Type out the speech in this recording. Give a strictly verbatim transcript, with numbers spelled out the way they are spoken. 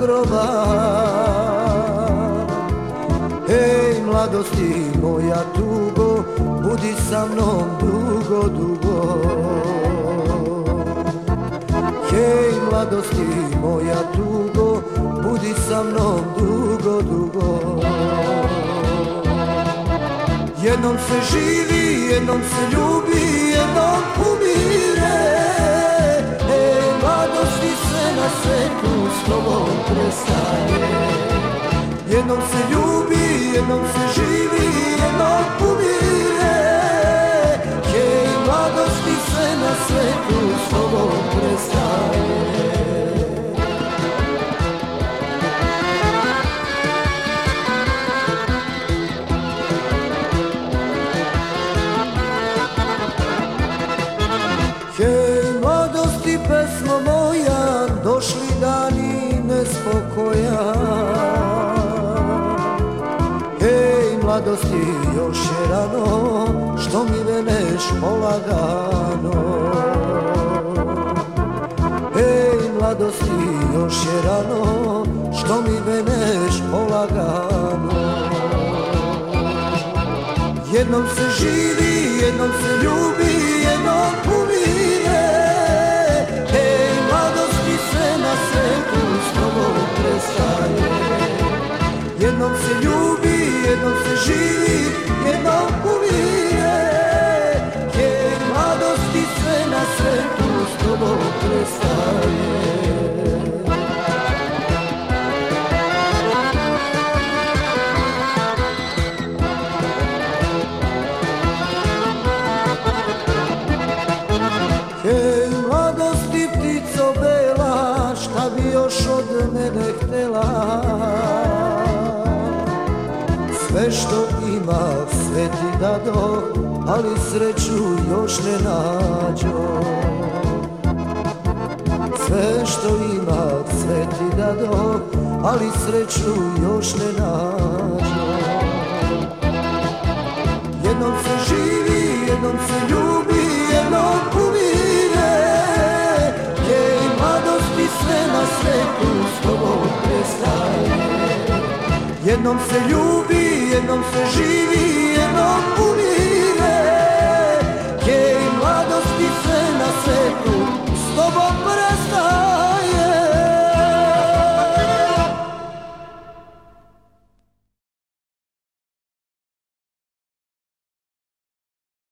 groba. Hej, mladosti moja tugo, budi sa mnom dugo, dugo. Hej, mladosti moja tugo, budi sa mnom dugo, dugo. Jednom se živi, jednom se ljubi, jednom umire. Ej, mladosti se na svetu s tobom prestaje. Jednom se ljubi, jednom se živi, jednom umire. Ej, mladosti se na svetu s tobom prestaje. Hej, mladosti, pesmo moja, došli dani nespokoja. Hej, mladosti, još je rano, što mi veneš polagano. Hej, mladosti, još je rano, što mi veneš polagano. Jednom se živi, jednom se ljubi, jednom umire. Ej, mladosti se na svetu s tobom prestaje. Jednom se ljubi, jednom se živi, jednom umire. Ej, mladosti se na svetu s tobom prestaje. Hej, mladosti, ptico bela, šta bi još od mene htela? Sve što ima, sve ti dado, ali sreću još ne nađo. Sve što ima, sve ti dado, ali sreću još ne nađo. Jednom se živi, jednom se ljubi, jednom umire. Ej, mladosti sve na svetu s tobom prestaje. Jednom se ljubi, jednom se živi,